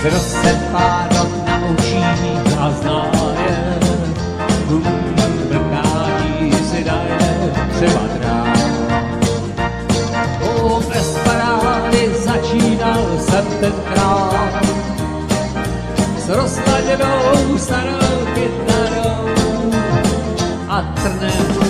kdo se pádot naučí a zná je, brkání si daje třeba drát. Bez parády začínal jsem tenkrát s rozladěnou starou kytarou a trnem